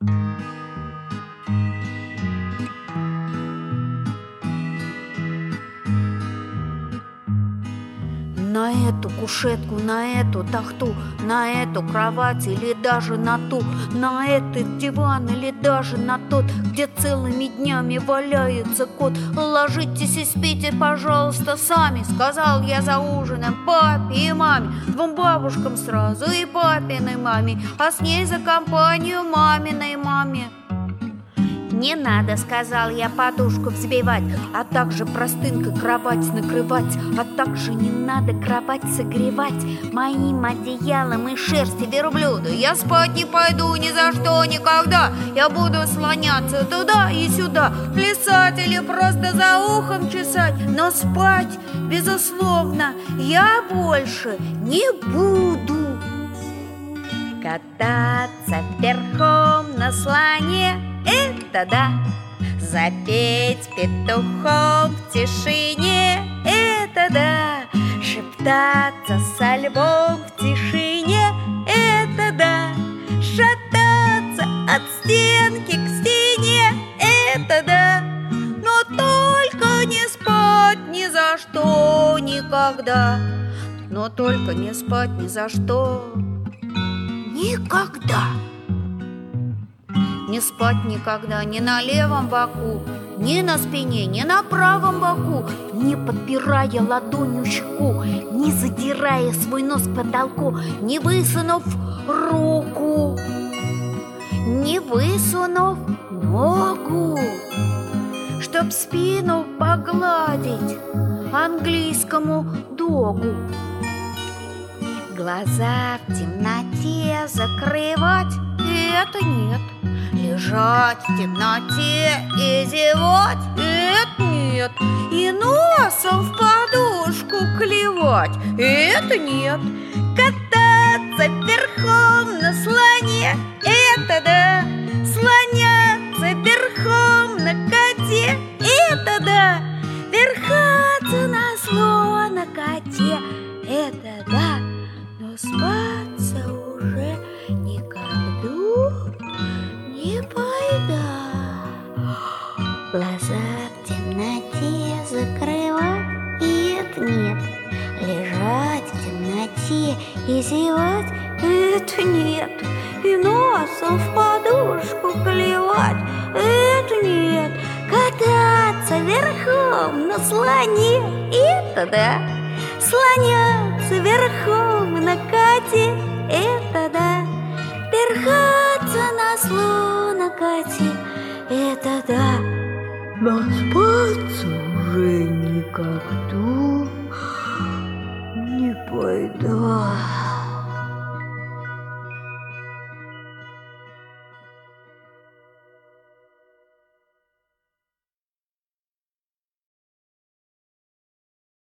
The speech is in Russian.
На эту кушетку, на эту тахту, на эту кровать или даже на ту, на этот диван или даже на тот, где целыми днями валяется кот. Ложитесь и спите, пожалуйста, сами, сказал я за ужином папе и маме, двум бабушкам сразу и папиной маме, а с ней за компанию маминой маме. Не надо, сказал я, подушку взбивать, а также простынкой кровать накрывать, а также не надо кровать согревать моим одеялом и шерсти верблюда. Я спать не пойду ни за что никогда, я буду слоняться туда и сюда, плясать или просто за ухом чесать, но спать, безусловно, я больше не буду. Кататься верхом на слоне — это да, запеть петухом в тишине — это да, шептаться со львом в тишине — это да, шататься от стенки к стене — это да, но только не спать ни за что никогда, но только не спать ни за что никогда. Не спать никогда ни на левом боку, ни на спине, ни на правом боку, не подпирая ладонью щеку, не задирая свой нос к потолку, не высунув руку, не высунув ногу, чтоб спину погладить английскому догу. Глаза в темноте закрывать — это нет. Лежать в темноте и зевать — это нет. И носом в подушку клевать — это нет. Кататься верхом на слоне — это да. Слоняться верхом на коте — это да. Верхаться на слона коте — это да. Но спаться уже никогда не пойду. Глаза в темноте закрывать — и это нет. Лежать в темноте и зевать — это нет. И носом в подушку клевать — это нет. Кататься верхом на слоне — это да. Слоняться верхом на коте — это да. Верхаться на слонокоте — это да. Но спаться уже никогда не пойду.